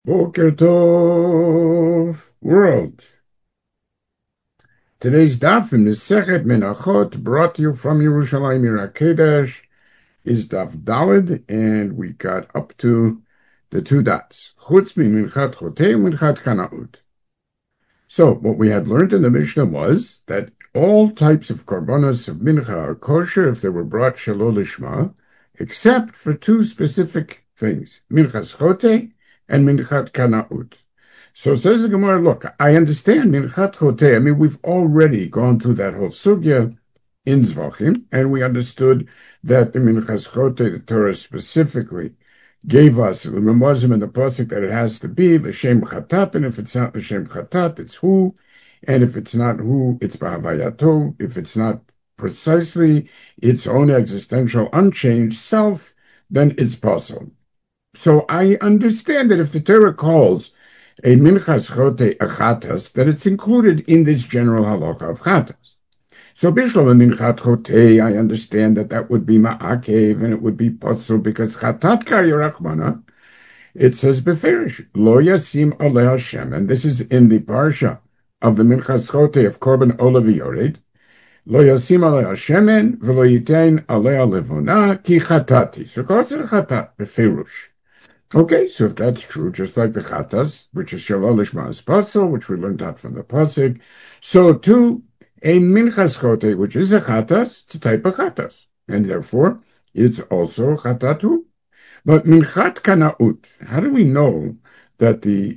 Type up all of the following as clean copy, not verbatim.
Boker Tov, world. Today's daf in the Sechet Menachot, brought to you from Yerushalayim Irakedesh, is daf Daled, and we got up to the two dots. Chutz mi minchat chotei minchat kanaut. So, what we had learned in the Mishnah was that all types of korbanos of mincha are kosher if they were brought shelo lishma, except for two specific things, minchas chotei and minchat kanaut. So says the Gemara, look, I understand minchat chotei. I mean, we've already gone through that whole sugya in Zvachim, and we understood that the minchas chotei, the Torah specifically gave us the Ramazim and the pasuk that it has to be l'shem chatat, and if it's not l'shem chatat, it's who, and if it's not who, it's b'havayato. If it's not precisely its own existential unchanged self, then it's possible. So I understand that if the Torah calls a minchas chote a chatas, that it's included in this general halacha of chatas. So bishlam a minchat chote, I understand that would be ma'akev and it would be potzel because chatat kar yerachmana. It says beferish lo yasim alei Hashem, and this is in the parsha of the minchas chote of korban olav yored. Lo yasim alei Hashem v'lo yitein alei levona ki chatati. So calls it a chatat beferush. Okay, so if that's true, just like the chatas, which is shalol lishmas pasel, which we learned out from the pasuk, so too a minchas chote, which is a chatas, it's a type of chatas, and therefore it's also chatatu. But minchat kanaut, how do we know that the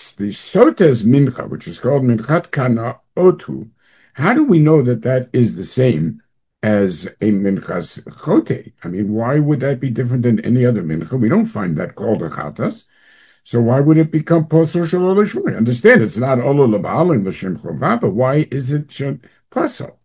sotes mincha, which is called minchat kanaotu, how do we know that that is the same as a minchas chote? I mean, why would that be different than any other mincha? We don't find that called a chatas. So why would it become posel shelo lishma? Understand, it's not olo l'ba'alim l'shem chova, but why is it posel?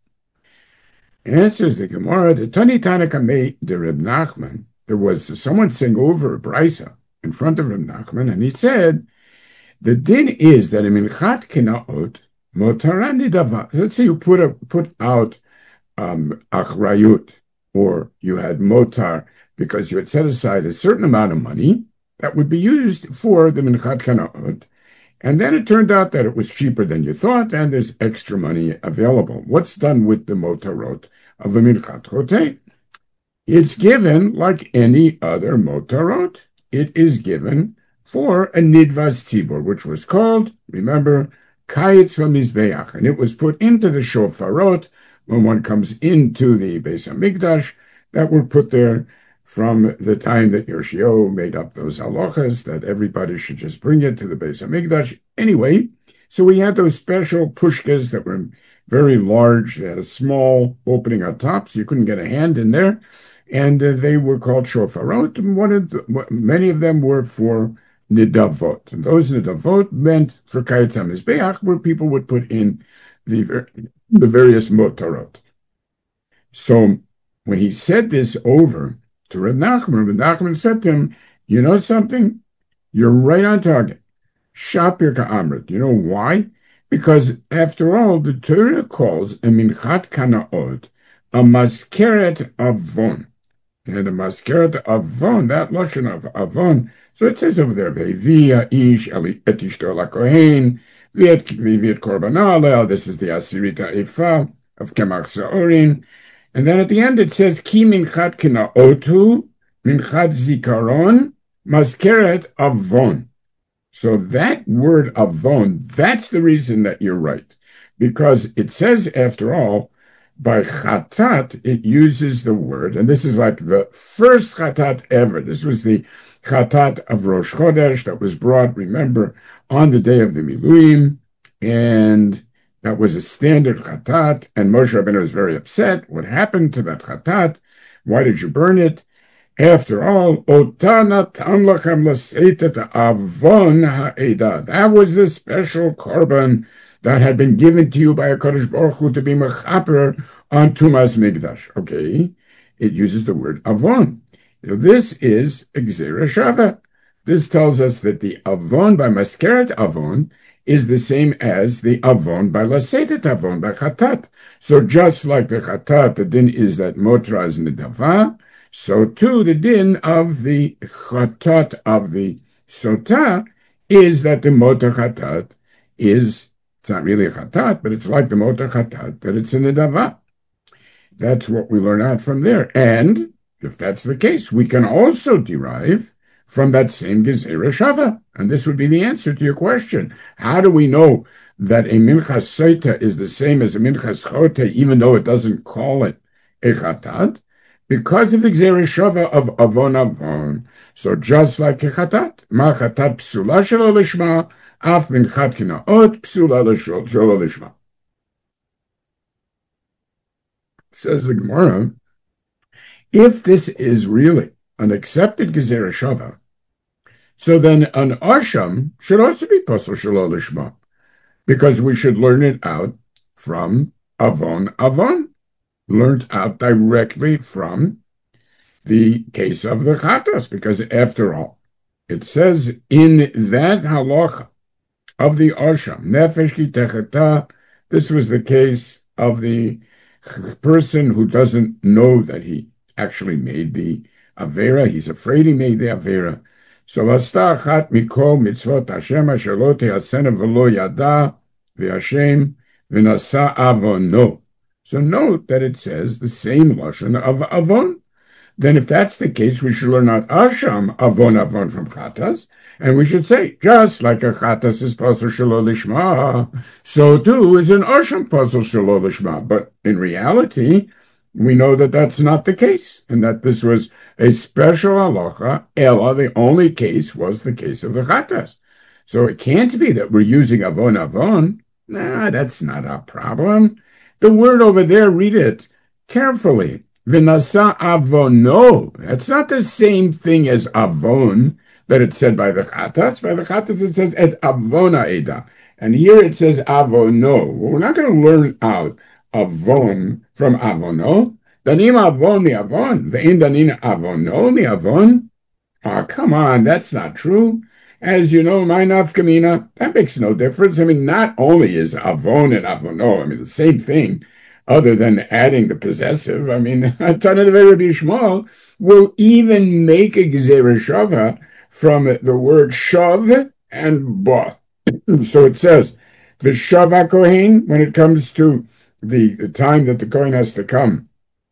Answers the Gemara, the Tani Tanakh the Reb Nachman, there was someone saying over a brisa in front of Reb Nachman, and he said, the din is that a minchat kinaot motarani dava. Let's say you put out achrayut, or you had motar because you had set aside a certain amount of money that would be used for the minchat kanaot, and then it turned out that it was cheaper than you thought, and there's extra money available. What's done with the motarot of a minchat chotei? It's given like any other motarot. It is given for a nidvas tzibur, which was called, remember, kayetz lamizbeach, and it was put into the shofarot when one comes into the Beis Hamikdash, that were put there from the time that Yoshio made up those halachas, that everybody should just bring it to the Beis Hamikdash. Anyway, so we had those special pushkas that were very large. They had a small opening on top, so you couldn't get a hand in there, and they were called shofarot, and many of them were for nidavot. And those nidavot meant for kayetz hamizbeach, where people would put in the various motarot. So when he said this over to Reb Nachman said to him, you know something? You're right on target. Shapir ka'amrit. You know why? Because after all, the Torah calls a minchat kanaot a maskeret avon. And a maskeret avon, that lashon of avon, so it says over there, ve'ivia ish et ishto lakohen, Viet korbanale, this is the Asirita Efa of Kemach Sa'orin. And then at the end it says, Ki minchat kinaotu, minchat zikaron, maskeret avon. So that word avon, that's the reason that you're right. Because it says, after all, by chatat, it uses the word, and this is like the first chatat ever. This was the chatat of Rosh Chodesh that was brought, remember, on the day of the Miluim, and that was a standard chatat, and Moshe Rabbeinu was very upset. What happened to that chatat? Why did you burn it? After all, Otana tam lachem l'seitet avon ha'eda. That was the special korban that had been given to you by a Kadosh Baruch Hu to be mechaper on Tumas Migdash. Okay, it uses the word avon. This is Gzera Shava. This tells us that the avon by maskeret avon is the same as the avon by lasetet avon, by chatat. So just like the chatat, the din is that motra is nidava, so too the din of the chatat of the sota is that the motor chatat it's not really a chatat, but it's like the motor chatat, that it's a nedava. That's what we learn out from there. And if that's the case, we can also derive from that same gezerah shava. And this would be the answer to your question. How do we know that a minchas soita is the same as a minchas chote, even though it doesn't call it a chatat? Because of the gezerah shava of avon avon. So just like a chatat, ma chatat psula shelo lishma, af minchat kinaot psula shelo lishma. Says the Gemara, if this is really an accepted gezerah shava, so then an asham should also be pasal shelo lishma, because we should learn it out from avon avon, learned out directly from the case of the chatas, because after all, it says in that halacha of the asham, nefesh ki techeta, this was the case of the person who doesn't know that he actually made the avera, he's afraid he made the avera. So v'asta achat mikol mitzvot Hashem asher lo te'asena v'lo yada v'Hashem v'nasa avono. So note that it says the same lashon of avon. Then if that's the case, we should learn out asham avon from chatas, and we should say, just like a chatas is pasal shelo lishma, so too is an asham pasal shelo lishma. But in reality, we know that that's not the case, and that this was a special halacha. Ella, the only case was the case of the chatas. So it can't be that we're using avon. Nah, that's not a problem. The word over there, read it carefully. V'nasa avono. That's not the same thing as avon that it's said by the chatas. By the chatas it says et avona eda. And here it says avono. Well, we're not going to learn out avon from avono. Danim avon mi avon. Ve'in danin avono mi avon. Oh, come on, that's not true. As you know, my nafkamina, that makes no difference. I mean, not only is avon and avono, I mean, the same thing, other than adding the possessive. I mean, Tanah Rabbi Yishmael will even make a gezerah shava from the word shav and ba. So it says, the shav kohen, when it comes to the time that the kohen has to come,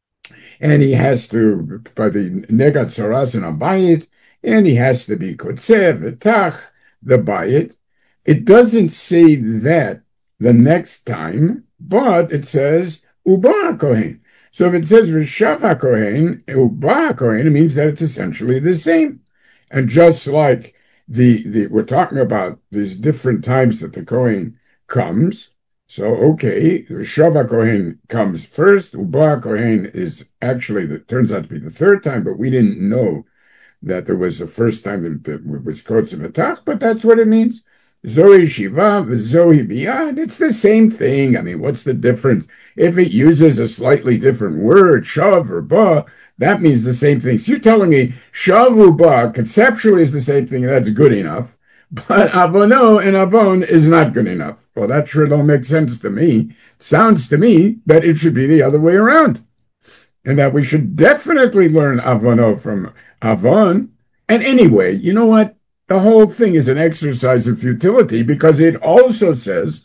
and he has to, by the negat saras and abayit, and he has to be kotzev, v'tach, the bayit. It doesn't say that the next time, but it says Uba Kohen. So if it says Rishav Kohen, Uba Kohen, it means that it's essentially the same. And just like we're talking about these different times that the Kohen comes, so okay, Rishav Kohen comes first, Uba Kohen is actually, turns out to be the third time, but we didn't know that there was the first time that it was Kotzev V'tach, but that's what it means. Zoe Shiva, Zoe Biyad, it's the same thing. I mean, what's the difference? If it uses a slightly different word, Shav or Ba, that means the same thing. So you're telling me Shav or Ba conceptually is the same thing, that's good enough, but Avono and Avon is not good enough. Well, that sure don't make sense to me. Sounds to me that it should be the other way around, and that we should definitely learn Avono from Avon. And anyway, you know what? The whole thing is an exercise of futility, because it also says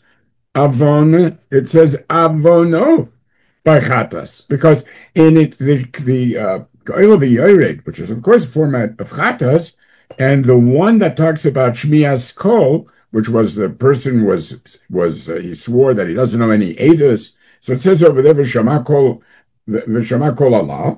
avon, it says avono by chatas, because in it the Goel V'Yored, which is of course a format of chatas, and the one that talks about shmias kol, which was the person was he swore that he doesn't know any edus. So it says over there v'shama kol Allah.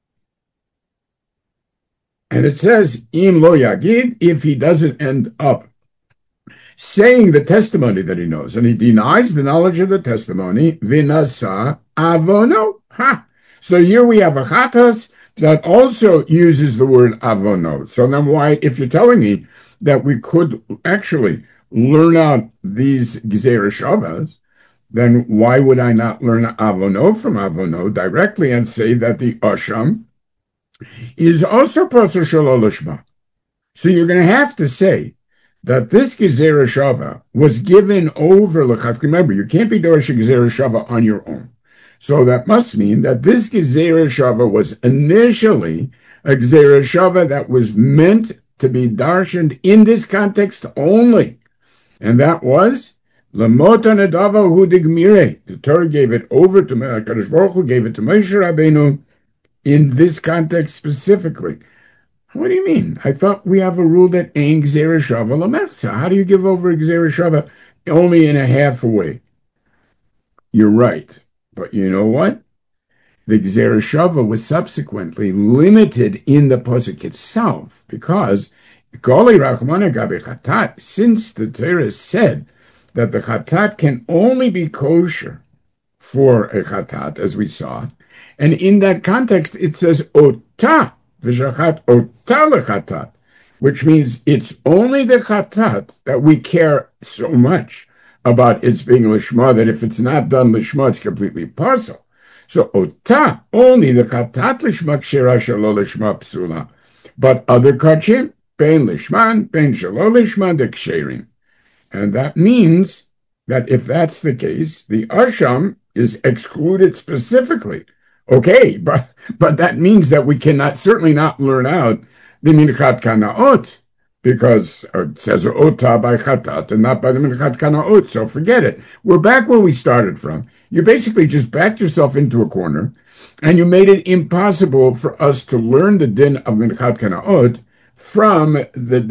And it says, im lo yagid, if he doesn't end up saying the testimony that he knows, and he denies the knowledge of the testimony, vinasa avono. Ha! So here we have a chatas that also uses the word avono. So then why, if you're telling me that we could actually learn out these gezerah shavas, then why would I not learn avono from avono directly and say that the asham is also pasal shelo lishma? So you're going to have to say that this gezerah shava was given over lechat. Remember, you can't be dorish gezerah shava on your own. So that must mean that this gezerah shava was initially a gezerah shava that was meant to be darshaned in this context only. And that was Lamota Nadava Hu Digmire. The Torah gave it over to HaKadosh Baruch Hu, gave it to Moshe Rabbeinu in this context specifically. What do you mean? I thought we have a rule that Ein Gzera Shava Lamechza. How do you give over Gzera Shava only in a half a way? You're right. But you know what? The Gzera Shava was subsequently limited in the Pasuk itself because Goli Rachmana Gabi Chatat, since the Torah said that the Chatat can only be kosher for a Chatat, as we saw, and in that context it says Ota, V'shachat Ota lechatat, which means it's only the Chatat that we care so much about its being Lishma, that if it's not done Lishma, it's completely puzzle. So Ota, only the Chatat Lishma Kshira Shalo Lishma Psula. But other Kachim, Ben Lishman, Ben Shalo Lishman, the Ksherim. And that means that if that's the case, the Asham is excluded specifically. Okay, but that means that we cannot, certainly not learn out the Minchat Kanaot, because it says Ota by Chatat and not by the Minchat Kanaot, so forget it. We're back where we started from. You basically just backed yourself into a corner, and you made it impossible for us to learn the din of Minchat Kanaot from the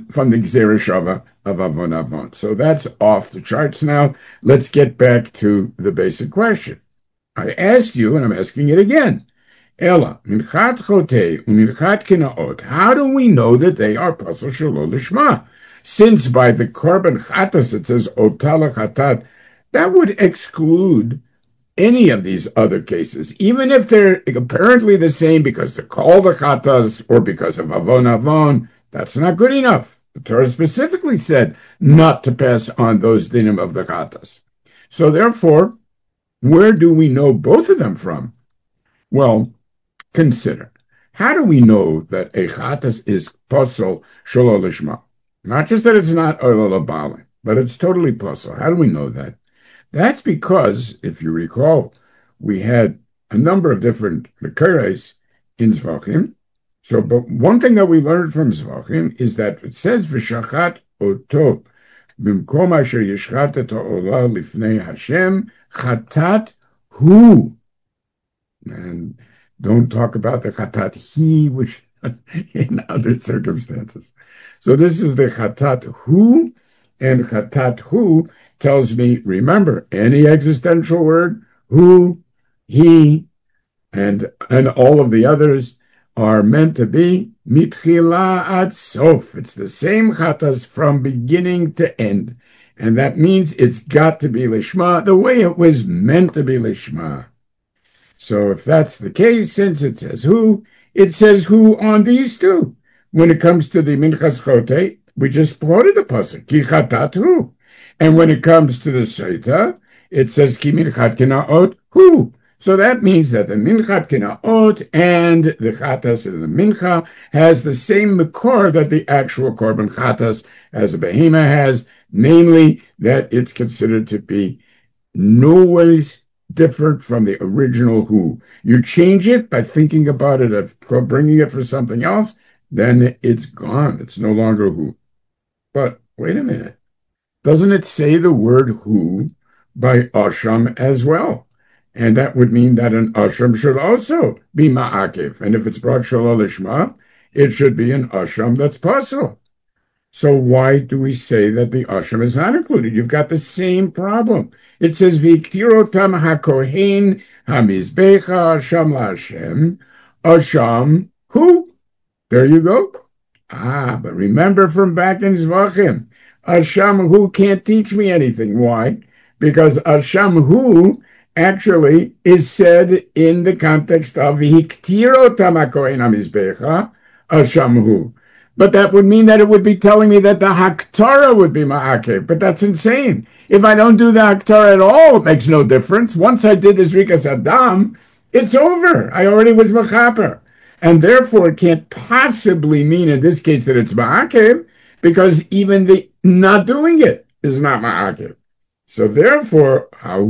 Gzera Shava of Avon Avon. So that's off the charts now. Let's get back to the basic question. I asked you, and I'm asking it again. Ella, Minchat Chotei, Minchat Kinaot, how do we know that they are Pasal Shelo Lishma? Since by the Korban Chatas it says Otala Chatat, that would exclude any of these other cases, even if they're apparently the same because they're called the Chatas or because of Avon Avon. That's not good enough. The Torah specifically said not to pass on those dinim of the Chatas. So therefore, where do we know both of them from? Well, consider. How do we know that a Chatas is Pasal Shelo Lishma? Not just that it's not Ola Bali, but it's totally Pasal. How do we know that? That's because, if you recall, we had a number of different Mekares in Zvachim. So, but one thing that we learned from Zvachim is that it says V'shachat Oto B'mkom asher yishchat et ha'olah lifnei Hashem Chatat Hu. And don't talk about the Chatat He, which in other circumstances. So this is the Chatat Hu, and Chatat Hu tells me, remember, any existential word, who, he, and all of the others are meant to be mitchila ad sof. It's the same chatas from beginning to end. And that means it's got to be lishma the way it was meant to be lishma. So if that's the case, since it says who on these two. When it comes to the Minchas Chote, we just quoted the pasuk, ki chatat hu. And when it comes to the Seita, it says ki minchat kinaot hu. So that means that the minchat kinaot and the chatas of the mincha has the same makor that the actual korban chatas as a behema has, namely that it's considered to be no ways different from the original who. You change it by thinking about it, of bringing it for something else, then it's gone. It's no longer who. But wait a minute. Doesn't it say the word who by asham as well? And that would mean that an asham should also be ma'akev. And if it's brought shalal lishma, it should be an asham that's possible. So why do we say that the asham is not included? You've got the same problem. It says, V'iktirotam hakohen hamizbecha asham la'ashem, asham who? There you go. But remember from back in Zvachim, asham hu can't teach me anything. Why? Because asham hu actually is said in the context of V'iktirotam hakohen hamizbecha, asham hu. But that would mean that it would be telling me that the Haktara would be Ma'akev. But that's insane. If I don't do the Haktara at all, it makes no difference. Once I did this Rikas Adam, it's over. I already was Machaper. And therefore, it can't possibly mean in this case that it's Ma'akev, because even the not doing it is not Ma'akev. So therefore,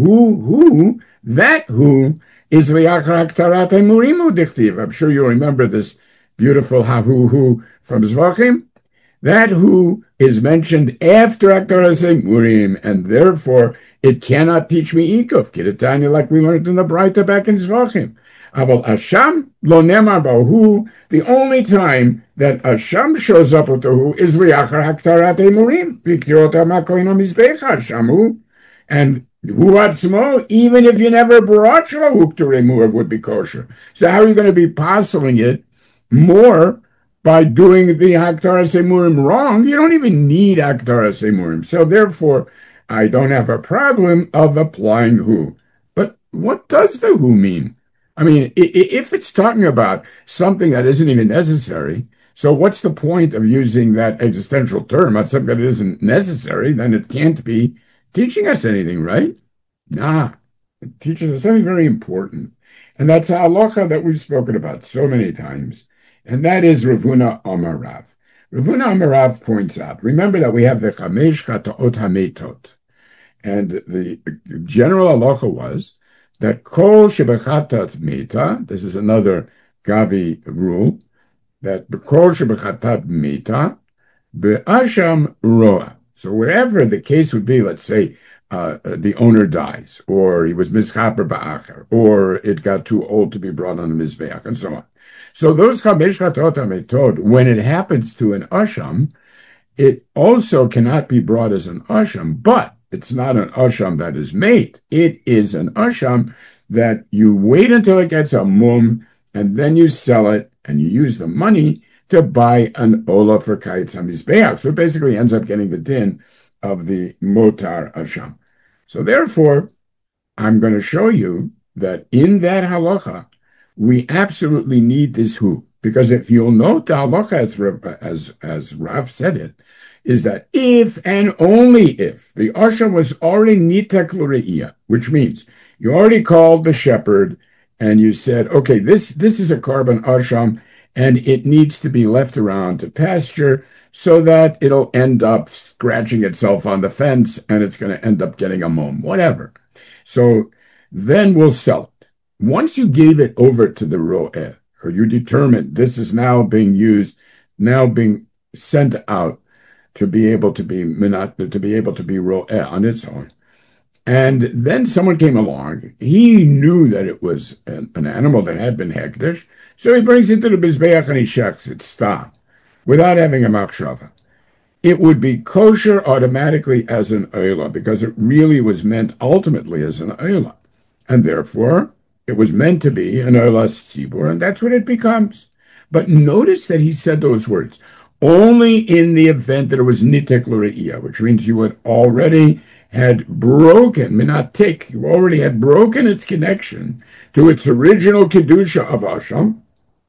that who is Liachar Haktarat Murimu Dichtiv. I'm sure you remember this beautiful hu from Zvachim. That who is mentioned after Haktaras Murim, and therefore it cannot teach me Ikuf. Kidatanya, like we learned in the Braita back in Zvachim. Aval Asham lo nemar bahu. The only time that Asham shows up with the who is liachar Haktarat Murim. Vikirot hamakoin hamizbecha Ashamu. And hu atzmo, even if you never brought shlohuk to remove, would be kosher. So how are you going to be parceling it more by doing the Haktaras Murim wrong? You don't even need Haktaras Murim. So therefore, I don't have a problem of applying who. But what does the who mean? I mean, if it's talking about something that isn't even necessary, so what's the point of using that existential term on something that isn't necessary? Then it can't be teaching us anything, right? Nah, it teaches us something very important. And that's a halacha that we've spoken about so many times. And that is Rav Huna Amar Rav. Rav Huna Amar Rav points out, remember that we have the Chamesh Chataot HaMeitot. And the general halacha was that Kol Shebechatat Meta, this is another Gavi rule, that Kol Shebechatat Meta, Be'asham Roa. So wherever the case would be, let's say, the owner dies, or he was mischaper ba'acher, or it got too old to be brought on the mizbeach, and so on. So those chamesh chatot hametod, when it happens to an asham, it also cannot be brought as an asham, but it's not an asham that is made. It is an asham that you wait until it gets a mum, and then you sell it, and you use the money to buy an ola for kaitz hamizbeach. So it basically ends up getting the din of the motar asham. So therefore, I'm going to show you that in that halacha, we absolutely need this who. Because if you'll note, the halacha, as Rav said it, is that if and only if the asham was already nitek l're'iyah, which means you already called the shepherd and you said, okay, this is a carbon asham, and it needs to be left around to pasture so that it'll end up scratching itself on the fence and it's going to end up getting a mum, whatever. So then we'll sell it. Once you gave it over to the ro'eh, or you determined this is now being used, now being sent out to be able to be ro'eh on its own, and then someone came along, he knew that it was an animal that had been hekdesh, so he brings it to the Mizbeach and he shechs it, stam, without having a machshava. It would be kosher automatically as an oila, because it really was meant ultimately as an oila. And therefore, it was meant to be an oilas tzibur, and that's what it becomes. But notice that he said those words, only in the event that it was nitek l're'iyah, which means you had already had broken, minatik, you already had broken its connection to its original kedusha of asham,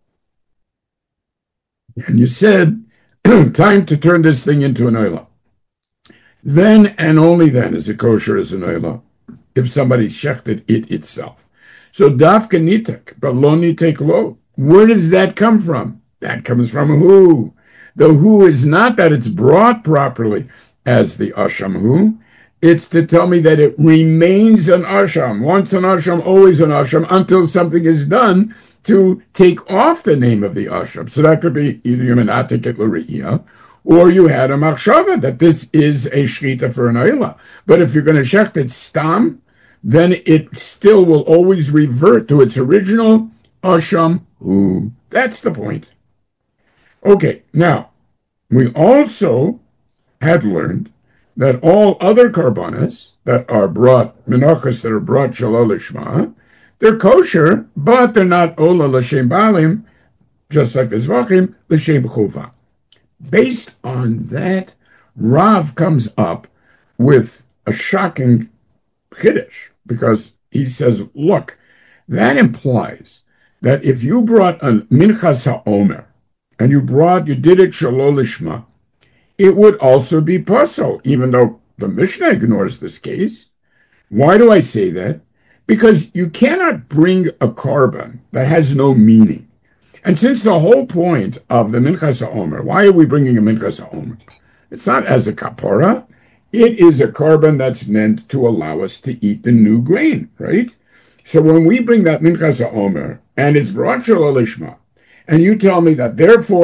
and you said, time to turn this thing into an oila. Then and only then is it kosher as an oila, if somebody shechted it itself. So dafka nitek, but lo nitek lo. Where does that come from? That comes from who? The who is not that it's brought properly as the asham who. It's to tell me that it remains an asham. Once an asham, always an asham, until something is done to take off the name of the asham. So that could be either you menatik et l're'iyah, or you had a machshava that this is a shchita for an oila. But if you're going to shecht it stam, then it still will always revert to its original asham hu. That's the point. Okay, now, we also had learned that all other karbanas that are brought, menachas that are brought shalal lishma, they're kosher, but they're not ola l'shem balim, just like the zvachim, l'shem chuva. Based on that, Rav comes up with a shocking chiddush, because he says, look, that implies that if you brought a minchas ha'omer, and you did it shalol lishma, it would also be pasul, even though the Mishnah ignores this case. Why do I say that? Because you cannot bring a carbon that has no meaning. And since the whole point of the Minchas HaOmer, why are we bringing a Minchas HaOmer? It's not as a kapora. It is a carbon that's meant to allow us to eat the new grain, right? So when we bring that Minchas HaOmer, and it's brought Shalol Lishma, and you tell me that therefore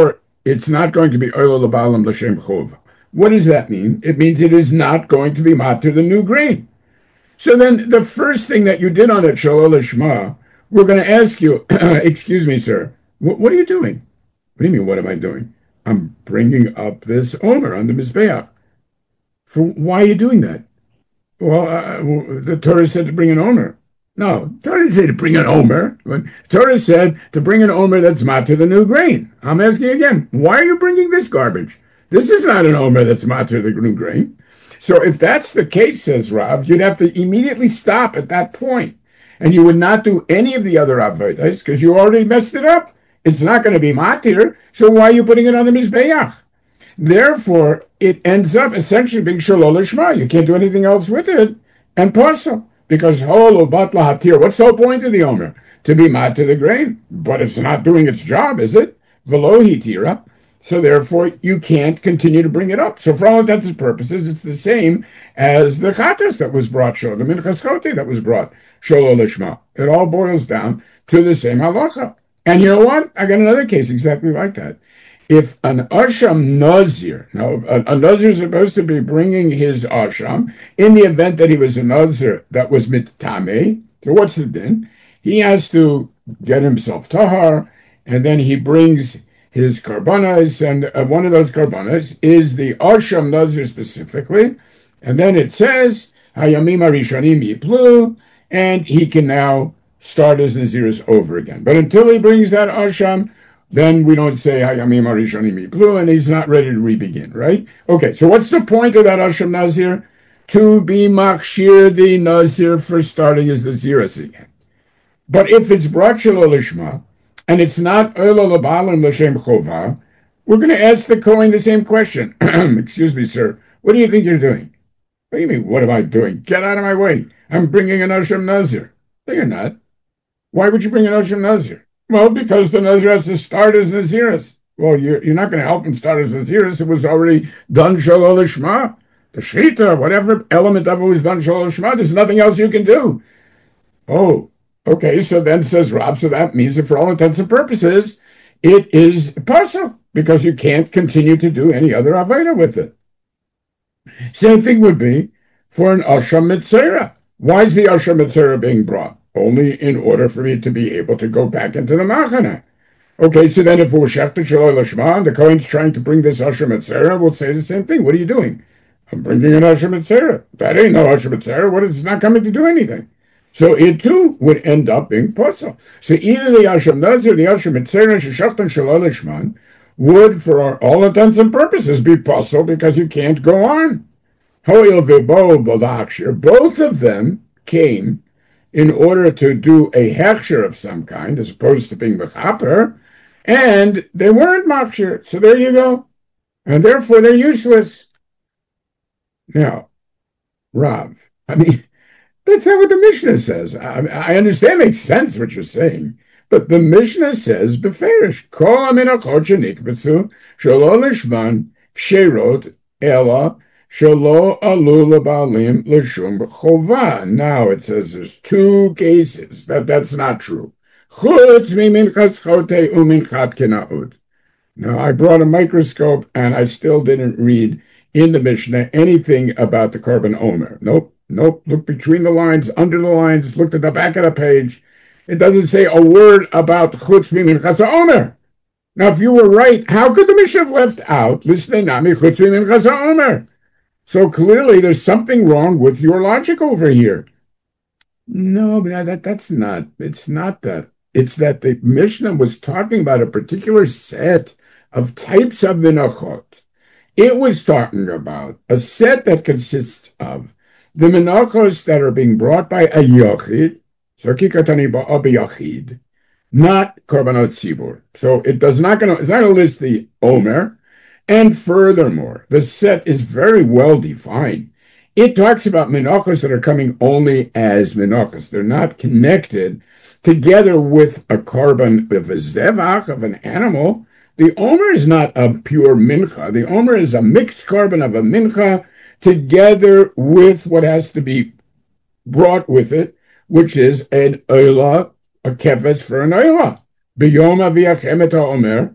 it's not going to be Oila L'Balam L'Shem Chova. What does that mean? It means it is not going to be matir the new grain. So then the first thing that you did on it, Shalol Lishma, we're going to ask you, excuse me, sir, what are you doing? What do you mean, what am I doing? I'm bringing up this Omer on the Mizbeach. Why are you doing that? Well, the Torah said to bring an Omer. No, the Torah didn't say to bring an Omer. The Torah said to bring an Omer that's matir the new grain. I'm asking again, why are you bringing this garbage? This is not an Omer that's matir the new grain. So if that's the case, says Rav, you'd have to immediately stop at that point. And you would not do any of the other avodas because you already messed it up. It's not going to be matir, so why are you putting it on the Mizbeach? Therefore, it ends up essentially being shalol lishma. You can't do anything else with it. And posel, because holo batla hatir. What's the whole point of the Omer? To be matir the grain. But it's not doing its job, is it? Velo hitira. So therefore, you can't continue to bring it up. So for all intents and purposes, it's the same as the chatas that was brought, the minchas chote that was brought, shalol lishma. It all boils down to the same halacha. And you know what? I got another case exactly like that. If an Asham Nazir, now a Nazir is supposed to be bringing his Asham in the event that he was a Nazir that was mittameh, so what's the din? He has to get himself tahar, and then he brings his karbanas, and one of those karbanas is the Asham Nazir specifically, and then it says, Hayamim Arishanim Yiplu, and he can now start his Naziris over again. But until he brings that Asham, then we don't say Hayamim Arishanim Yiplu, and he's not ready to re-begin, right? Okay, so what's the point of that Asham Nazir? To be Makshir the Nazir for starting his Naziris again. But if it's brought Shalol Lishma, and it's not Oila L'Balam L'Shem Chova, we're going to ask the Kohen the same question. Excuse me, sir. What do you think you're doing? What do you mean, what am I doing? Get out of my way. I'm bringing an Asham Nazir. No, you're not. Why would you bring an Asham Nazir? Well, because the Nazir has to start his Naziris. Well, you're not going to help him start his Naziris. It was already done Shalol Lishma. The Shita, whatever element of it was done Shalol Lishma, there's nothing else you can do. Oh, okay, so then says Rav, so that means that for all intents and purposes, it is possible because you can't continue to do any other Avodah with it. Same thing would be for an Asham Mitzera. Why is the Asham Mitzera being brought? Only in order for me to be able to go back into the Machana. Okay, so then if it was Shechta Shalol Lishma, the Kohen's trying to bring this Asham Mitzera, we'll say the same thing. What are you doing? I'm bringing an Asham Mitzera. That ain't no Asham Mitzera. It's not coming to do anything. So it too would end up being posel. So either the Asham Nazir, the Asham Mitzera, Sheshachtan Shalol Lishman, would, for all intents and purposes, be posel because you can't go on. Hoil Vebo Balakshir, both of them came in order to do a hechsher of some kind, as opposed to being mechaper, and they weren't makshir. So there you go. And therefore they're useless. Now, Rav, I mean, that's not what the Mishnah says. I understand it makes sense what you're saying, but the Mishnah says, beferish, kol aminachot shenikbetzu, shelo lishman, ksherot, ela, shelo alu lebalim, l'shum chova. Now it says there's two cases. That's not true. Chutz miminchas chote uminchat kenaud. Now, I brought a microscope, and I still didn't read in the Mishnah anything about the Korban Omer. Nope. Look between the lines, under the lines, looked at the back of the page. It doesn't say a word about Chutz Miminchas Omer. Now, if you were right, how could the Mishnah have left out Lisnei Nami Chutz Miminchas Omer? So clearly there's something wrong with your logic over here. No, but that's not. It's not that. It's that the Mishnah was talking about a particular set of types of menachot. It was talking about a set that consists of the menachos that are being brought by a yachid, so kikatani ba'abiyachid, not korbanot tzibur. So it's not going to list the Omer. And furthermore, the set is very well defined. It talks about menachos that are coming only as menachos. They're not connected together with a korban of a zevach, of an animal. The Omer is not a pure mincha. The Omer is a mixed korban of a mincha together with what has to be brought with it, which is an oila, a keves for an oila. B'yom aviachem et ha'omer,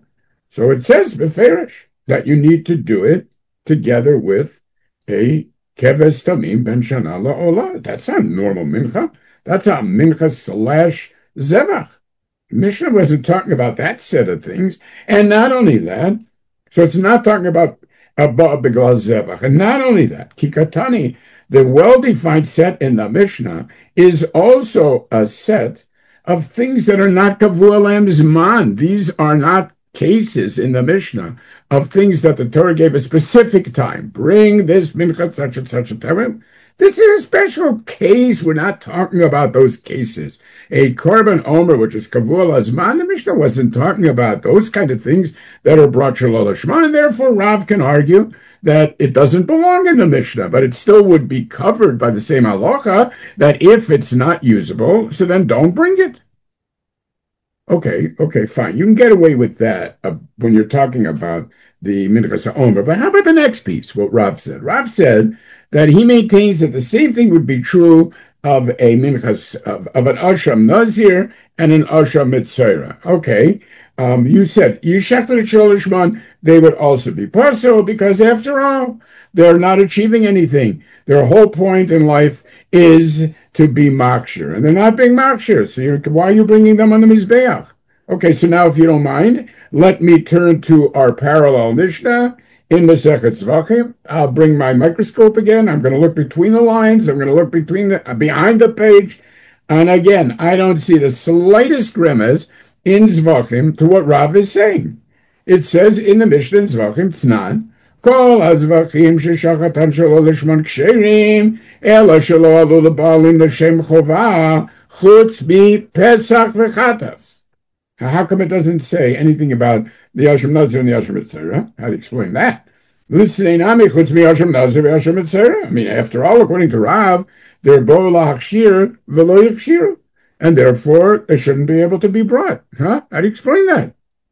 So it says beferish that you need to do it together with a keves tamim ben shana la'olah. That's not normal mincha. That's a mincha slash zevach. Mishnah wasn't talking about that set of things. And not only that, so it's not talking about Abba Begal Zevach. And not only that, Kikatani, the well-defined set in the Mishnah, is also a set of things that are not Kavua Lam Zman. These are not cases in the Mishnah of things that the Torah gave a specific time. Bring this mincha such and such a time. This is a special case. We're not talking about those cases. A korban omer, which is kavua lazman, the Mishnah wasn't talking about those kind of things that are brought shalol lashma, and therefore Rav can argue that it doesn't belong in the Mishnah, but it still would be covered by the same halacha that if it's not usable, so then don't bring it. Okay, fine. You can get away with that when you're talking about the Minchas HaOmer. But how about the next piece, what Rav said? Rav said that he maintains that the same thing would be true of a Minchas, of an Asham Nazir and an Asham Mitzera. Okay, you said, Yishachtar Sholishman, they would also be possible because after all, they're not achieving anything. Their whole point in life is to be makshir, and they're not being makshir. So why are you bringing them on the Mizbeach? Okay, so now if you don't mind, let me turn to our parallel Mishnah in Masechet Zvachim. I'll bring my microscope again. I'm going to look between the lines. I'm going to look behind the page. And again, I don't see the slightest grimace in Zvachim to what Rav is saying. It says in the Mishnah in Zvachim Tnan, Kol hazvachim sheshachatan shelo lishman ksherim, ela shelo alu lebalim l'shem chova, chutz mi pesach v'chatas. How come it doesn't say anything about the Yashim Nazir and the Yashim Mitzera? How do you explain that? I mean, after all, according to Rav, they're bo lahakshir v'lo yikshiru, and therefore they shouldn't be able to be brought. Huh? How do you explain that?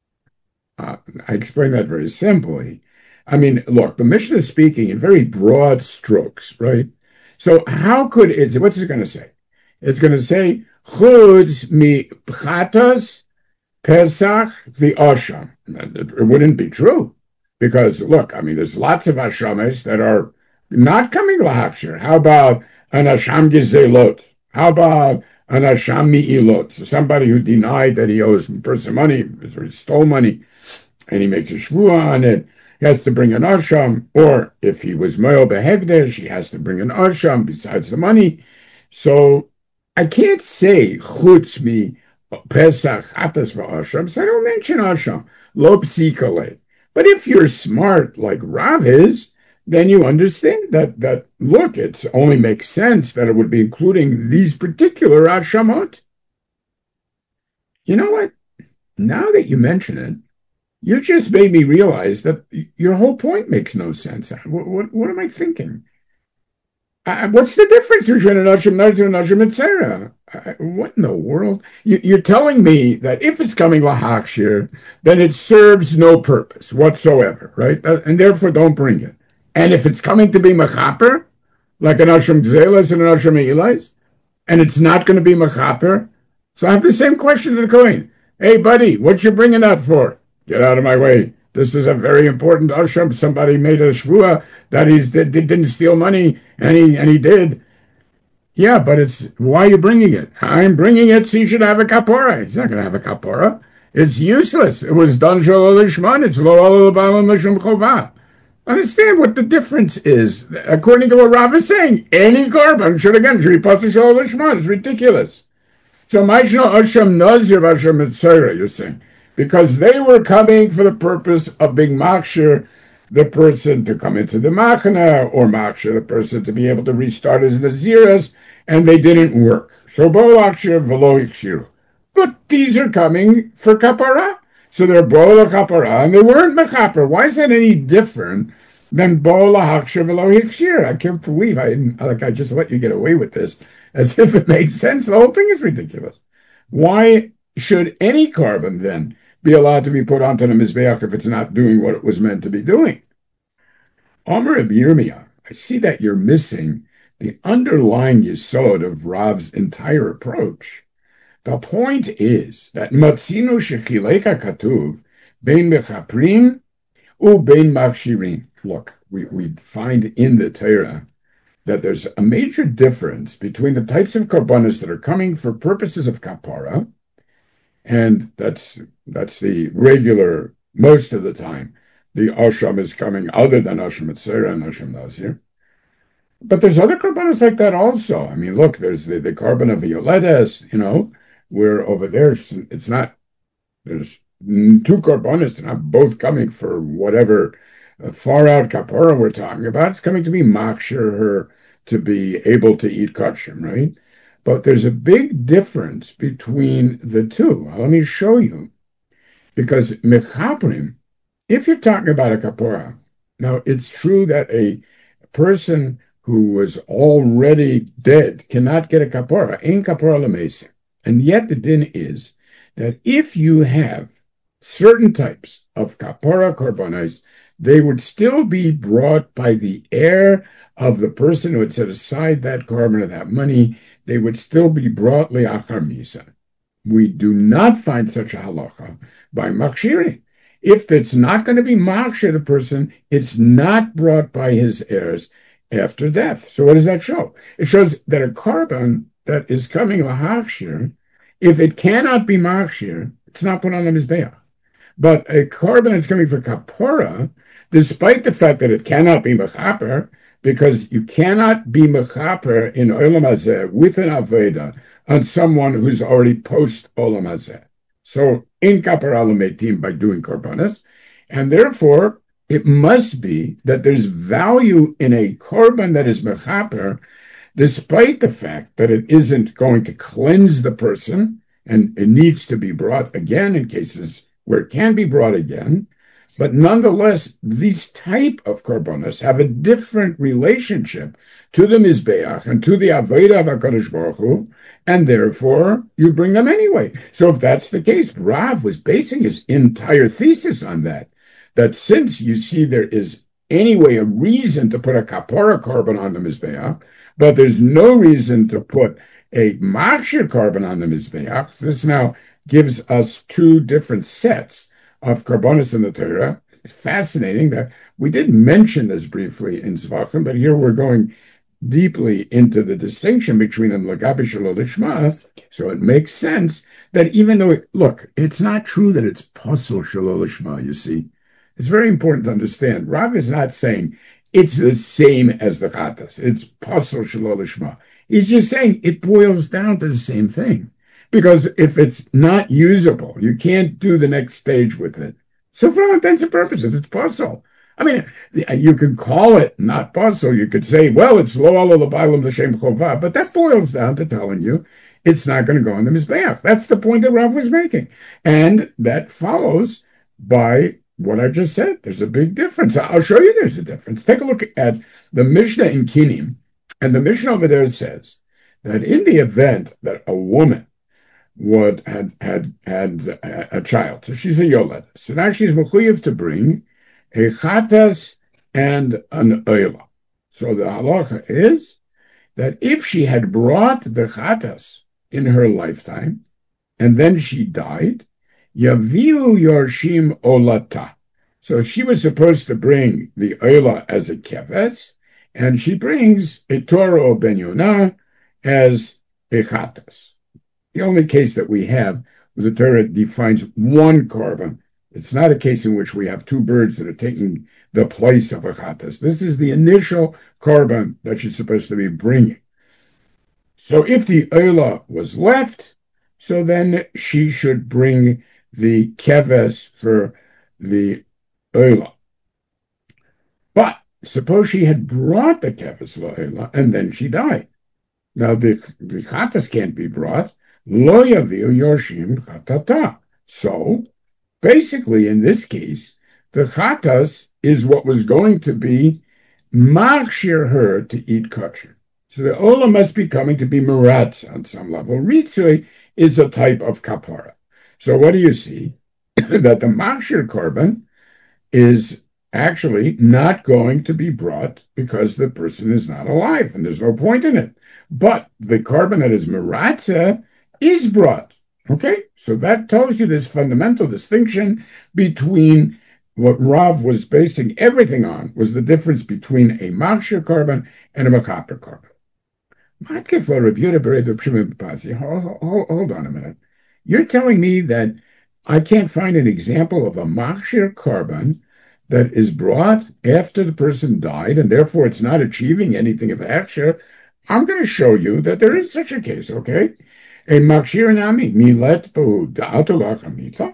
I explain that very simply. I mean, look, the Mishnah is speaking in very broad strokes, right? So how could it, what's it going to say? It's going to say, chutz mi pchatas Pesach the Asham. It wouldn't be true. Because, look, I mean, there's lots of Ashames that are not coming lahakshir. How about an Asham Gizelot? How about an Asham Mi'ilot? So somebody who denied that he owes a person money, or he stole money, and he makes a shvuah on it, he has to bring an Asham. Or if he was Moel Behegdesh, he has to bring an Asham besides the money. So I can't say chutz mi Pesach Chatas v'Asham, so I don't mention Asham. Lo psikale. But if you're smart like Rav is, then you understand that look, it only makes sense that it would be including these particular Ashamot. You know what? Now that you mention it, you just made me realize that your whole point makes no sense. What am I thinking? What's the difference between an Asham Nazir and an Asham Mitzera? What in the world? You're telling me that if it's coming lahakshir, then it serves no purpose whatsoever, right? And therefore don't bring it. And if it's coming to be mechaper, like an Asham Gzelas and an Asham Eilis, and it's not going to be mechaper, so I have the same question to the Kohen. Hey, buddy, what you bringing that for? Get out of my way. This is a very important Asham. Somebody made a shvuah that he didn't steal money, and he did. Yeah, but it's, why are you bringing it? I'm bringing it so you should have a kapora. He's not going to have a kapora. It's useless. It was done shelo lishman. It's lo alu lebalim mishum chova. Understand what the difference is. According to what Rav is saying, any korban should be pasuk shelo lishman. It's ridiculous. So Maishno Asham Nazir Asham Mitzera, you're saying. Because they were coming for the purpose of being makshir, the person to come into the machana, or makshir, the person to be able to restart his naziras, and they didn't work. So bo lakshir v'lo ikshiru. But these are coming for kapara. So they're bo kapara, and they weren't mechaper. Why is that any different than bo lahakshir v'lo ikshir? I can't believe I just let you get away with this, as if it made sense. The whole thing is ridiculous. Why should any korban then be allowed to be put onto the Mizbeach if it's not doing what it was meant to be doing? Omer Reb Yirmiyah, I see that you're missing the underlying yesod of Rav's entire approach. The point is that Matzinu Shechileka Katuv bein mechaprim u bein machshirim. Look, we find in the Torah that there's a major difference between the types of korbanos that are coming for purposes of kapara, and that's the regular, most of the time, the asham is coming other than asham etzera and asham nazir. But there's other korbanos like that also. I mean, look, there's the korban of Yoledes, where over there it's not, there's two korbanos, they're not both coming for whatever far out kapara we're talking about. It's coming to be machshir her to be able to eat kachim, right? But there's a big difference between the two. Let me show you. Because mechaprim, if you're talking about a kapara, now it's true that a person who was already dead cannot get a kapara, ein kapara l'meisa. And yet the din is that if you have certain types of kapara korbanos, they would still be brought by the heir of the person who had set aside that korban or that money. They would still be brought le'achar misa. We do not find such a halacha by machshiri. If it's not going to be machshir the person, it's not brought by his heirs after death. So what does that show? It shows that a korban that is coming lahachshir, if it cannot be machshir, it's not put on the mizbeach. But a korban that's coming for kapora, despite the fact that it cannot be mechaper, because you cannot be mechaper in olam hazeh with an aveda on someone who's already post olam hazeh. So in kapara l'metim by doing korbanos, and therefore it must be that there's value in a korban that is mechaper, despite the fact that it isn't going to cleanse the person, and it needs to be brought again in cases where it can be brought again. But nonetheless, these type of korbanos have a different relationship to the Mizbeach and to the Avodah of HaKadosh Baruch Hu, and therefore you bring them anyway. So if that's the case, Rav was basing his entire thesis on that since you see there is anyway a reason to put a kapara korban on the Mizbeach, but there's no reason to put a machshir korban on the Mizbeach. This now gives us two different sets of korbanos in the Torah. It's fascinating that we did mention this briefly in Zvachim, but here we're going deeply into the distinction between them, Lagabi Shelo Lishma. So it makes sense that even though, it's not true that it's Pasol Shelo Lishma, you see. It's very important to understand. Rav is not saying it's the same as the Chatas. It's Pasol Shelo Lishma. He's just saying it boils down to the same thing. Because if it's not usable, you can't do the next stage with it. So for all intents and purposes, it's puzzle. I mean, you can call it not puzzle. You could say, well, it's lo ala l'baylam l'shem chovah, but that boils down to telling you it's not going to go in the mizbeach. That's the point that Rav was making. And that follows by what I just said. There's a big difference. I'll show you there's a difference. Take a look at the Mishnah in Kinim. And the Mishnah over there says that in the event that a woman had a child. So she's a yoled. So now she's mechuyev to bring a chatas and an oila. So the halacha is that if she had brought the chatas in her lifetime, and then she died, yaviu yorshim olata. So she was supposed to bring the oila as a keves, and she brings a Torah or ben Yonah as a chatas. The only case that we have where the Torah defines one korban. It's not a case in which we have two birds that are taking the place of a chatas. This is the initial korban that she's supposed to be bringing. So if the oila was left, so then she should bring the keves for the oila. But suppose she had brought the keves oila and then she died. Now the chatas can't be brought. Lo yaviu yorshim chatata. So, basically, in this case, the chatas is what was going to be machshir her to eat kosher. So the ola must be coming to be meratz on some level. Ritzui is a type of kapara. So what do you see? That the machshir korban is actually not going to be brought because the person is not alive, and there's no point in it. But the korban that is meratza is brought. Okay, so that tells you this fundamental distinction between what Rav was basing everything on was the difference between a machshir carbon and a mechaper carbon. Hold on a minute. You're telling me that I can't find an example of a machshir carbon that is brought after the person died, and therefore it's not achieving anything of hechsher. I'm going to show you that there is such a case, okay? A machshir nami milet da'atulachamita.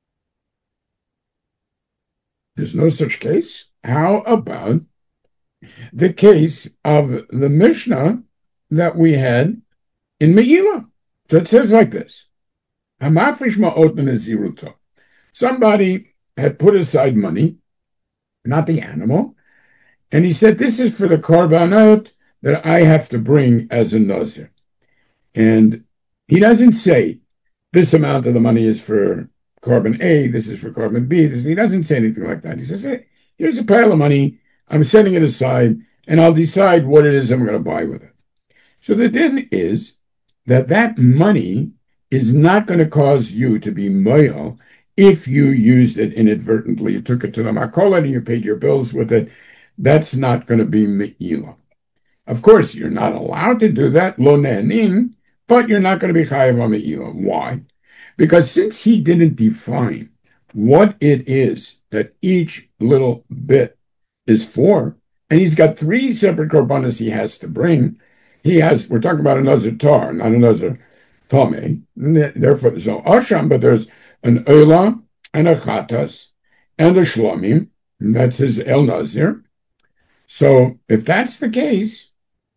There's no such case. How about the case of the Mishnah that we had in Megillah? So it says like this: Hamafish ma'ot neziruto. Somebody had put aside money, not the animal, and he said, "This is for the korbanot that I have to bring as a nazir." And he doesn't say this amount of the money is for carbon A, this is for carbon B. He doesn't say anything like that. He says, hey, here's a pile of money. I'm setting it aside, and I'll decide what it is I'm going to buy with it. So the din is that that money is not going to cause you to be moyal if you used it inadvertently. You took it to the makola and you paid your bills with it. That's not going to be me'ila. Of course, you're not allowed to do that, lo ne'anin, but you're not going to be chayav on me'ila. Why? Because since he didn't define what it is that each little bit is for, and he's got three separate korbanos he has to bring, we're talking about another tar, not another tame. Therefore, there's no asham, but there's an oila and a chatas and a shlomim, and that's his el nazir. So if that's the case,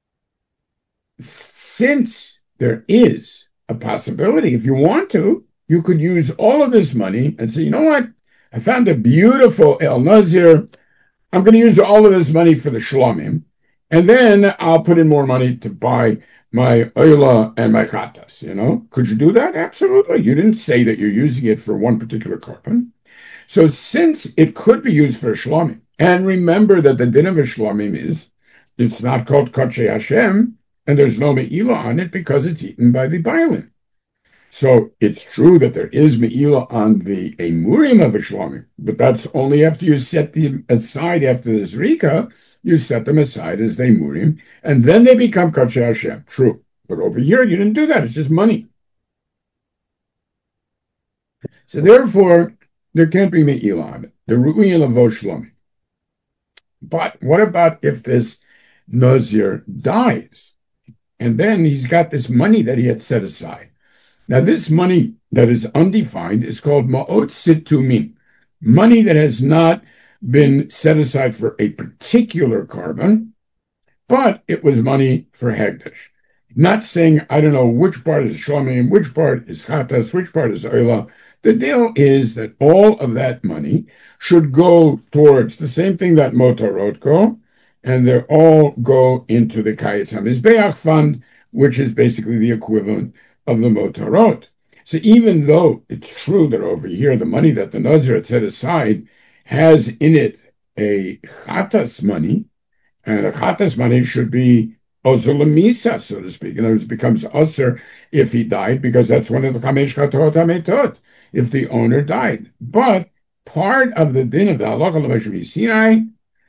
since there is a possibility, if you want to, you could use all of this money and say, you know what? I found a beautiful El Nazir. I'm going to use all of this money for the Shlomim, and then I'll put in more money to buy my Oila and my Chatas, Could you do that? Absolutely. You didn't say that you're using it for one particular carbon. So since it could be used for Shlomim, and remember that the din of a Shlomim is, it's not called Kodshe Hashem, and there's no Me'ila on it because it's eaten by the Bailim. So it's true that there is Me'ila on the Emurim of a Shlomim, but that's only after you set them aside after the Zrika, you set them aside as the Emurim, and then they become Kodshe Hashem. True. But over here, you didn't do that. It's just money. So therefore, there can't be Me'ila on it. The Ru'uyin Lavo Shlomim. But what about if this Nazir dies? And then he's got this money that he had set aside. Now, this money that is undefined is called ma'ot situmin, money that has not been set aside for a particular carbon, but it was money for Hegdish. Not saying, I don't know which part is Shomim, which part is Chatas, which part is Oila. The deal is that all of that money should go towards the same thing that Motorot go, and they all go into the Kayetz HaMizbeach fund, which is basically the equivalent of the Motorot. So even though it's true that over here the money that the Nazir had set aside has in it a Chatas money, and a Chatas money should be Ozulamisa, so to speak. In other words, it becomes Osir if he died, because that's one of the Chamesh Chatot HaMetot, if the owner died. But part of the din of the Halacha L'Moshe Sinai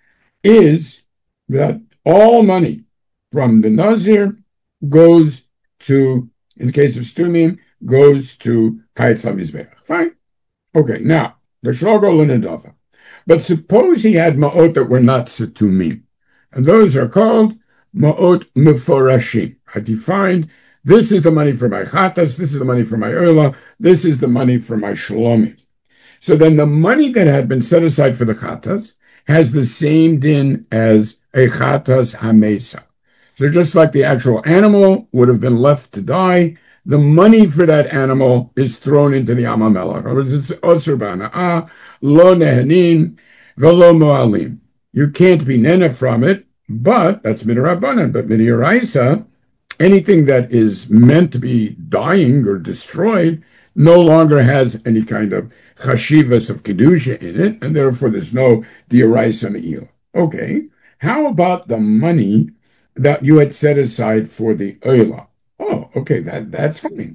is that all money from the Nazir goes to, in the case of Stumim, goes to Kayetz HaMizbeach. Fine. Okay, now, the Shlogo L'Nedava. But suppose he had Ma'ot that were not Setumim. And those are called Ma'ot Meforashim. I defined, this is the money for my Chatas, this is the money for my Oila, this is the money for my Shlomim. So then the money that had been set aside for the Chatas has the same din as a Chatas HaMesa. So just like the actual animal would have been left to die, the money for that animal is thrown into the Amamelach. In other words, it's Osir Ba'ana'ah, Lo Nehanin, Velo Mo'alim. You can't be nena from it, but that's Midrabanan. But Midoraisa, anything that is meant to be dying or destroyed no longer has any kind of chashivas of kedusha in it, and therefore there's no dioraisa me'il. Okay, how about the money that you had set aside for the oila? Oh, okay, that's fine.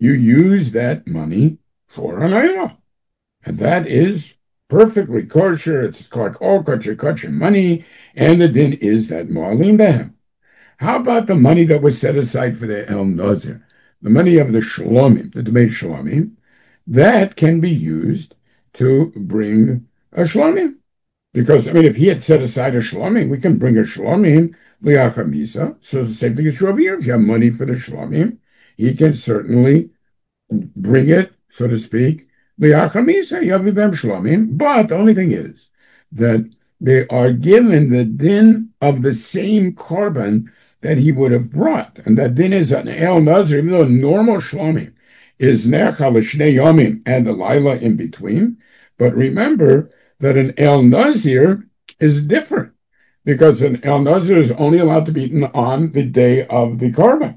you use that money for an ayla. And that is perfectly kosher. It's like all kosher money. And the din is that mo'alim behem. How about the money that was set aside for the El Nazir? The money of the Shalomim, the Dmei Shalomim, that can be used to bring a Shalomim. Because, I mean, if he had set aside a Shalomim, we can bring a Shalomim liachar misa. So the same thing is true over here. If you have money for the Shalomim, he can certainly bring it, so to speak, liachar misa, yavibem Shalomim. But the only thing is that they are given the din of the same korban that he would have brought. And that din is an El Nazir, even though normal Shlomim is Necha l'shnei yomim and a Laila in between. But remember that an El Nazir is different because an El Nazir is only allowed to be eaten on the day of the korban.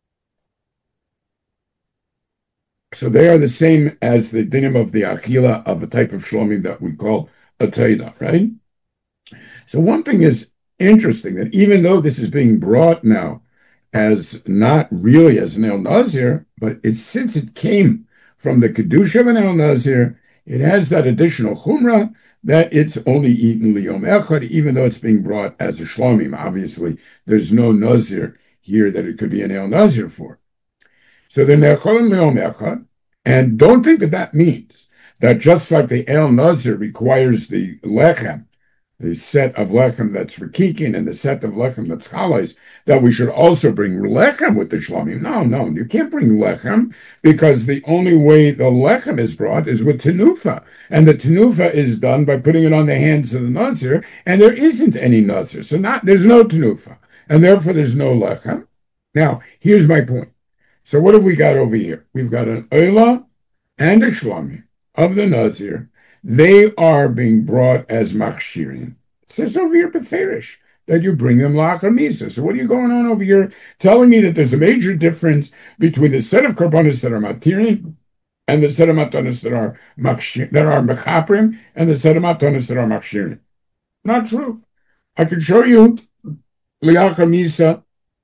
So they are the same as the dinim of the achila of a type of Shlomim that we call a Taida, right? So one thing is interesting, that even though this is being brought now as not really as an El Nazir, but since it came from the Kedusha of an El Nazir, it has that additional chumrah that it's only eaten liyom echad, even though it's being brought as a shlomim. Obviously, there's no Nazir here that it could be an El Nazir for. So they're necholim liyom echad, and don't think that means that just like the El Nazir requires the lechem, the set of lechem that's rekikin and the set of lechem that's chalais, that we should also bring lechem with the shlomim. No, you can't bring lechem because the only way the lechem is brought is with tenufa. And the tenufa is done by putting it on the hands of the nazir, and there isn't any nazir. So there's no tenufa, and therefore there's no lechem. Now, here's my point. So what have we got over here? We've got an oila and a shlomim of the nazir. They are being brought as machshirin. It says over here, beferish, that you bring them la'achar misa. So what are you going on over here telling me that there's a major difference between the set of karbanis that are matirin and the set of matanis that are mechaprim and the set of matanis that are machshirin? Not true. I can show you liachar misa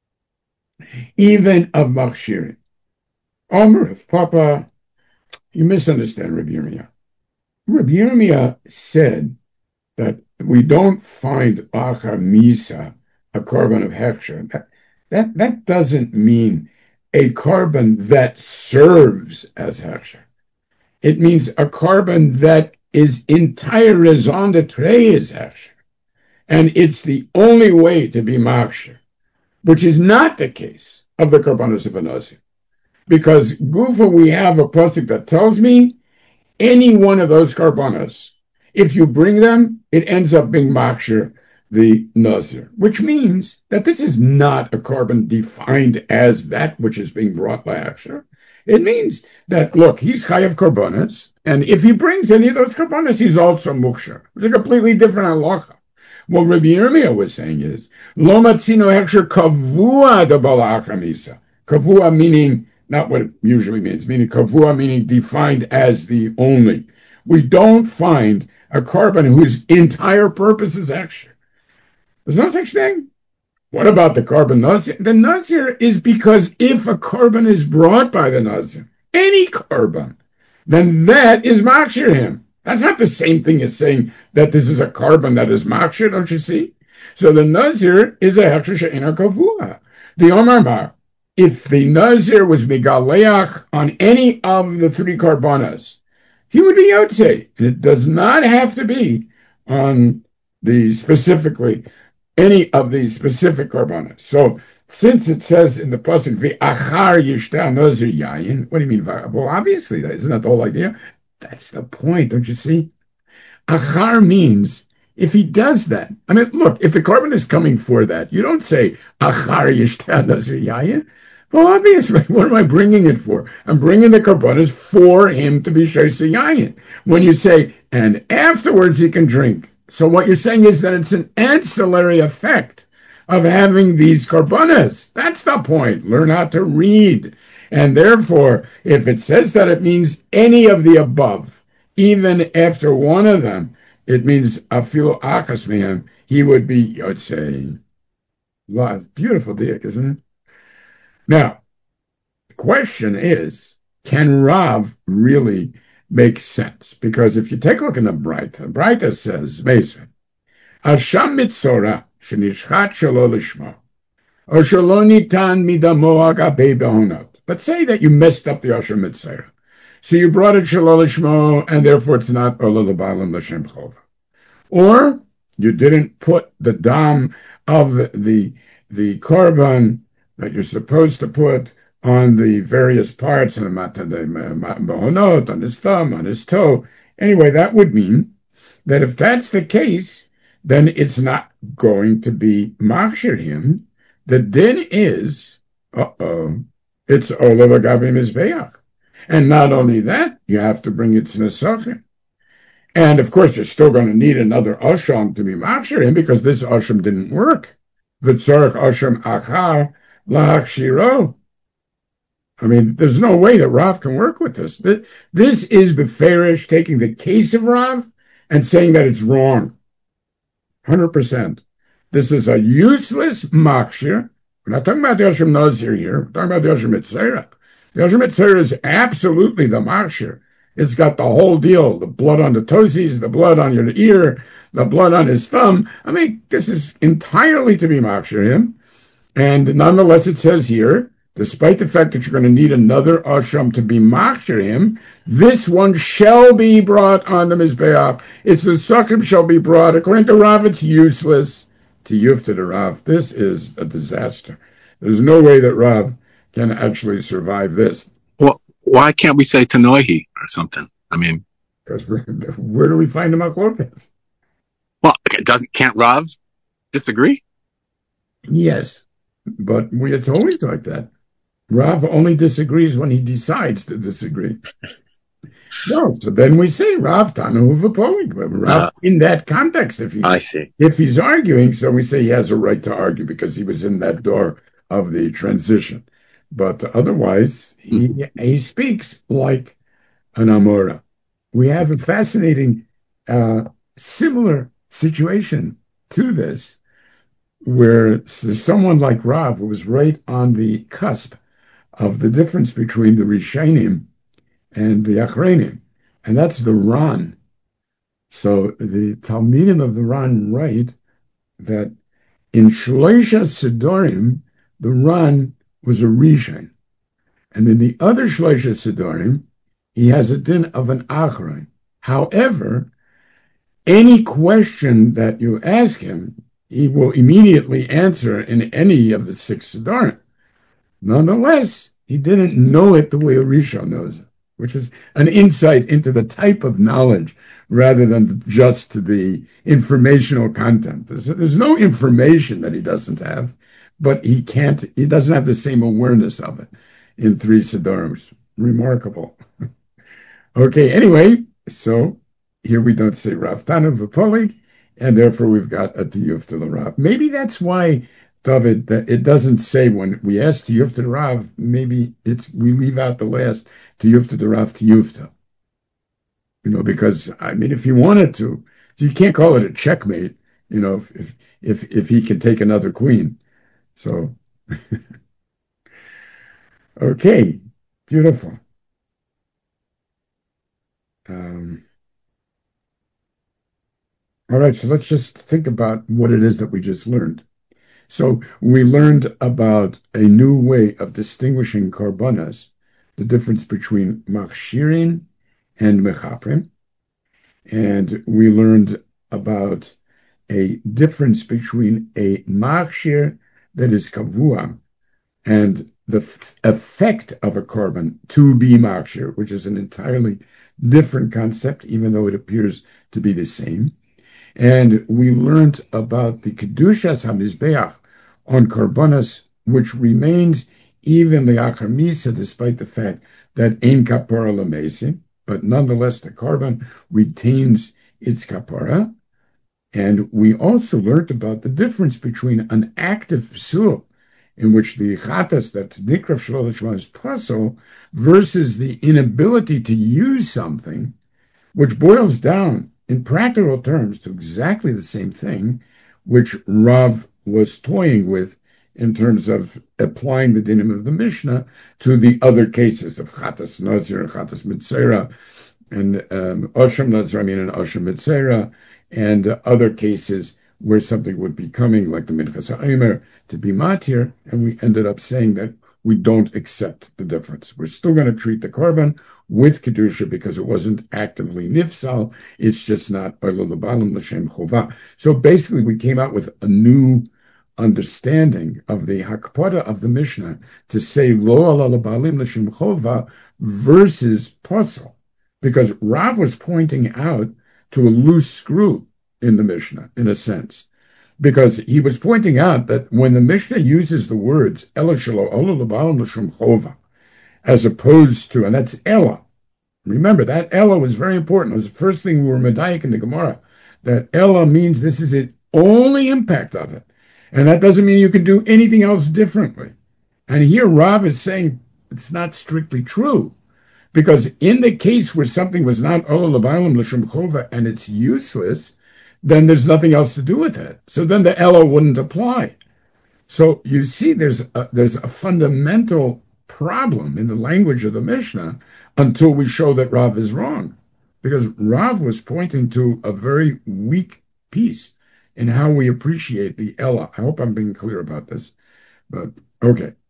even of machshirin. Omer, if Papa, you misunderstand Rabbi Yirmiyah. Rabbi Yirmiyah said that we don't find achar misa, a korban of hechsher. That doesn't mean a korban that serves as hechsher. It means a korban that is entire raison d'etre is hechsher. And it's the only way to be machsher, which is not the case of the korbanos of a nazir. Because Gufa, we have a pasuk that tells me any one of those karbanos, if you bring them, it ends up being machsher the nazir, which means that this is not a korban defined as that which is being brought by hechsher. It means that, look, he's chayav karbanos, and if he brings any of those karbanos, he's also muksher. It's a completely different halacha. What Rabbi Yirmiyah was saying is, lo matzino hechsher kavua de balachar misa. Kavua meaning not what it usually means, meaning kavua, meaning defined as the only. We don't find a korban whose entire purpose is hechsher. There's no such thing. What about the korban nazir? The nazir is because if a korban is brought by the nazir, any korban, then that is machshir him. That's not the same thing as saying that this is a korban that is machshir, don't you see? So the nazir is a hechsher she'ena kavua. The Omar Mar, if the nazir was megaleach on any of the three karbanas, he would be yotzei. And it does not have to be on specifically any of the specific karbanas. So since it says in the pasuk v'achar yishta nazir yayin, what do you mean? Well, obviously, isn't that the whole idea? That's the point, don't you see? Achar means if he does that. I mean, look, if the korban is coming for that, you don't say achar yishta nazir yayin. Well, obviously, what am I bringing it for? I'm bringing the karbanas for him to be sheisa yayin. When you say, and afterwards he can drink. So what you're saying is that it's an ancillary effect of having these karbanas. That's the point. Learn how to read. And therefore, if it says that it means any of the above, even after one of them, it means afilu achas mehem, he would be yotzei. Beautiful diak, isn't it? Now, the question is, can Rav really make sense? Because if you take a look in the Breita says, Meisvin, Asham mitzora shenishchat shelo lishma, or shelo nitan midamo agabe behonot. But say that you messed up the Asham mitzora. So you brought it shelo lishma, and therefore it's not ola lebalim l'shem chova. Or you didn't put the dam of the korban that you're supposed to put on the various parts, on the mahonot, on his thumb, on his toe. Anyway, that would mean that if that's the case, then it's not going to be machshir him. The din is, it's olav agabe mizbeach. And not only that, you have to bring it to nesachim. And of course, you're still going to need another asham to be machshir him because this asham didn't work. V'tzorach asham achar lahachshiro. I mean, there's no way that Rav can work with this. This is Beferish taking the case of Rav and saying that it's wrong. 100%. This is a useless machshir. We're not talking about the Yashim Nazir here. We're talking about the Yashim Mitzerah. The Yashim Mitzerah is absolutely the machshir. It's got the whole deal, the blood on the toesies, the blood on your ear, the blood on his thumb. I mean, this is entirely to be machshir him. And nonetheless, it says here, despite the fact that you're going to need another asham to be machshir him, this one shall be brought on the mizbeach. It's the sakim shall be brought. According to Rav, it's useless. To Yufta the Rav, this is a disaster. There's no way that Rav can actually survive this. Well, why can't we say Tanoihi or something? I mean, because where do we find the machlokas? Well, can't Rav disagree? Yes, but it's always like that. Rav only disagrees when he decides to disagree. No, so then we say Rav Tanahu v'polig. Rav in that context, if he's arguing, so we say he has a right to argue because he was in that door of the transition. But otherwise, he speaks like an Amora. We have a fascinating similar situation to this, where someone like Rav was right on the cusp of the difference between the Rishonim and the Achreinim, and that's the Ran. So the Talmidim of the Ran write that in Shloisha Sidorim, the Ran was a Rishon, and in the other Shloisha Sidorim, he has a din of an Achrein. However, any question that you ask him, he will immediately answer in any of the 6 Sidorim. Nonetheless, he didn't know it the way a Rishon knows it, which is an insight into the type of knowledge rather than just the informational content. There's no information that he doesn't have, but he doesn't have the same awareness of it in 3 Siddharms. Remarkable. Okay, anyway, so here we don't say Rav Tana v'polig, and therefore we've got a tiyuf to the Rav. Maybe that's why, David, that it doesn't say when we ask tiyuf to the Rav, maybe we leave out the last tiyuf to the Rav tiyufta. Because I mean, if you wanted to, so you can't call it a checkmate. If he can take another queen. So, okay, beautiful. All right, so let's just think about what it is that we just learned. So we learned about a new way of distinguishing korbanos, the difference between machshirin and mechaprim. And we learned about a difference between a machshir that is kavua and the effect of a korban to be machshir, which is an entirely different concept, even though it appears to be the same. And we learned about the kedushas hamizbeach on korbanos, which remains even the achar misa, despite the fact that ein kapara lamesi, but nonetheless the korban retains its kapara. And we also learned about the difference between an active psul, in which the chatas that nikrav shelo lishma is pasul, versus the inability to use something, which boils down in practical terms to exactly the same thing, which Rav was toying with in terms of applying the dinim of the Mishnah to the other cases of Chatas Nazir and Chatas Mitzera and Osham Nazir, and Osham Mitzera, and other cases where something would be coming, like the Minchas HaOmer, to be matir, and we ended up saying that we don't accept the difference. We're still going to treat the korban with Kedusha because it wasn't actively nifsal, it's just not Oila L'Balim L'Shem Chovah. So basically we came out with a new understanding of the Hakpada of the Mishnah to say Lo Ala L'Balim L'Shem Chovah versus Posel, because Rav was pointing out to a loose screw in the Mishnah, in a sense, because he was pointing out that when the Mishnah uses the words Ela Shelo Ola L'Balim L'Shem Chovah, as opposed to, and that's Ela. Remember, that Ela was very important. It was the first thing we were medayik in the Gemara, that Ela means this is the only impact of it. And that doesn't mean you can do anything else differently. And here Rav is saying it's not strictly true. Because in the case where something was not Ola L'Balim L'Shem Chovah and it's useless, then there's nothing else to do with it. So then the Ela wouldn't apply. So you see there's a fundamental problem in the language of the Mishnah until we show that Rav is wrong. Because Rav was pointing to a very weak piece in how we appreciate the Ela. I hope I'm being clear about this. But okay.